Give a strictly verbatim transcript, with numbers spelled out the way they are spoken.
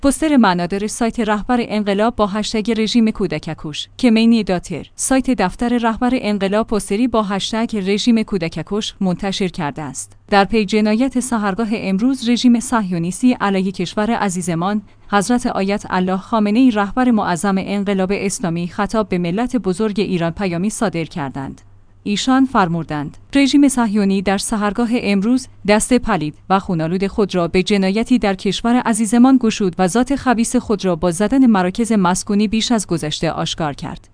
پوستر معنادار سایت رهبر انقلاب با هشتگ رژیم کودککش کمینی داتر سایت دفتر رهبر انقلاب پوستری با هشتگ رژیم کودککش منتشر کرده است. در پی جنایت سحرگاه امروز رژیم صهیونیستی علیه کشور عزیزمان، حضرت آیت الله خامنه‌ای رهبر معظم انقلاب اسلامی خطاب به ملت بزرگ ایران پیامی صادر کردند. ایشان فرمودند رژیم صهیونی در سحرگاه امروز دست پلید و خونالود خود را به جنایتی در کشور عزیزمان گشود و ذات خبیث خود را با زدن مراکز مسکونی بیش از گذشته آشکار کرد.